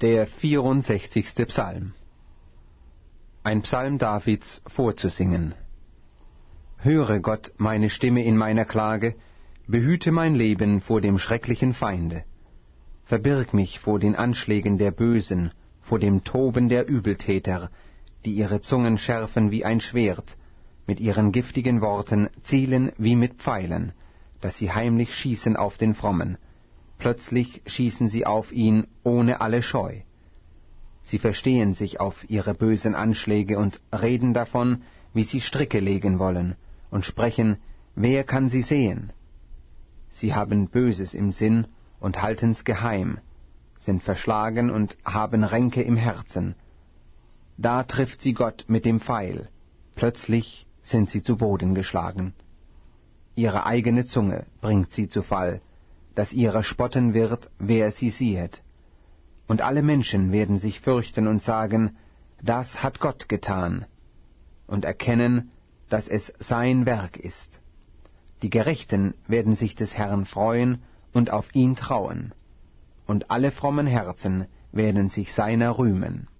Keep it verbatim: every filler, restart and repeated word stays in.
Der vierundsechzigste Psalm. Ein Psalm Davids vorzusingen. Höre Gott meine Stimme in meiner Klage, behüte mein Leben vor dem schrecklichen Feinde. Verbirg mich vor den Anschlägen der Bösen, vor dem Toben der Übeltäter, die ihre Zungen schärfen wie ein Schwert, mit ihren giftigen Worten zielen wie mit Pfeilen, dass sie heimlich schießen auf den Frommen. Plötzlich schießen sie auf ihn ohne alle Scheu. Sie verstehen sich auf ihre bösen Anschläge und reden davon, wie sie Stricke legen wollen, und sprechen, wer kann sie sehen? Sie haben Böses im Sinn und halten's geheim, sind verschlagen und haben Ränke im Herzen. Da trifft sie Gott mit dem Pfeil, plötzlich sind sie zu Boden geschlagen. Ihre eigene Zunge bringt sie zu Fall, dass ihrer spotten wird, wer sie siehet. Und alle Menschen werden sich fürchten und sagen, das hat Gott getan, und erkennen, dass es sein Werk ist. Die Gerechten werden sich des Herrn freuen und auf ihn trauen, und alle frommen Herzen werden sich seiner rühmen.